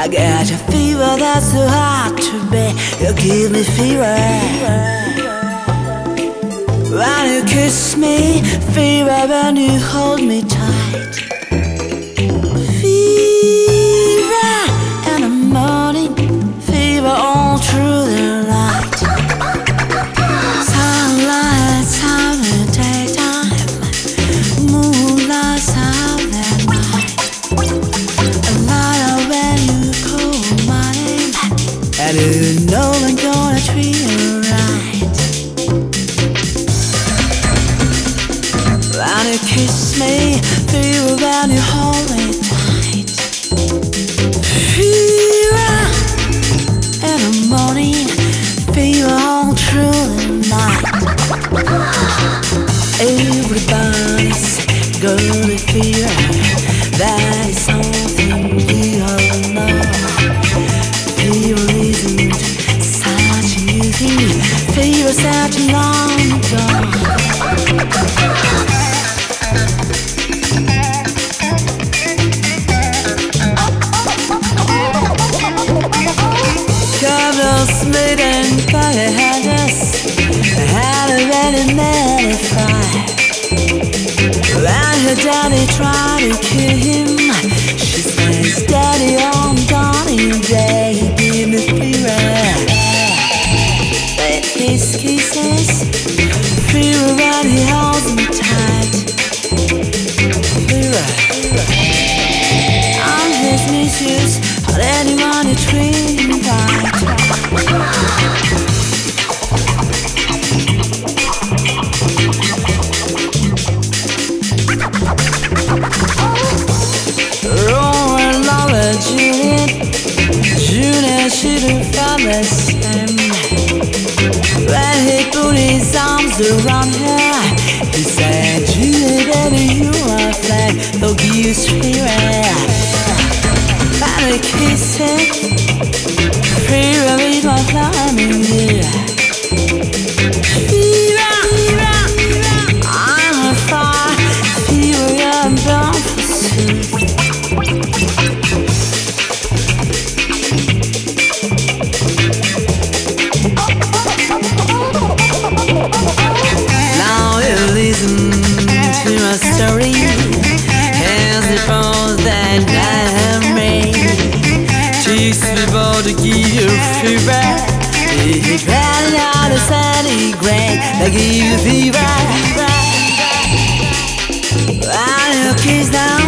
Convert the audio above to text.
got a fever that's so hard to bear. You give me fever when you kiss me, fever when you hold me tight. Fever in the morning, fever all through the night. Sunlight, summer, daytime, moonlight, summer, night. A light when you call my name, and you know I'm gonna treat you right. When you kiss me, fever when you hold me tight. Fever in the morning, fever all through the night. Everybody's got a fever, that is something we all know. Fever isn't such a new thing, fever such a long ago. Smitten by the hands, had a very many fire. When her daddy tried to kill him, she says, "Daddy, I'm dying day, give me fever." But his kisses, fever when he holds me tight. Fever, I'm his misuse, how anyone you treat him right. Roaring lover Juliet shouldn't find the same. When he put his arms around her, he said, "Juliet, baby, you are flag, don't give fever." And we kiss it, fever with my climbing here. Fever, I'm on fire, fever, I'm bound for soup. Now you listen to my story, as it falls that I have made. Takes people to give you fever. He cried out a sunny gray, they give you fever. While you kiss down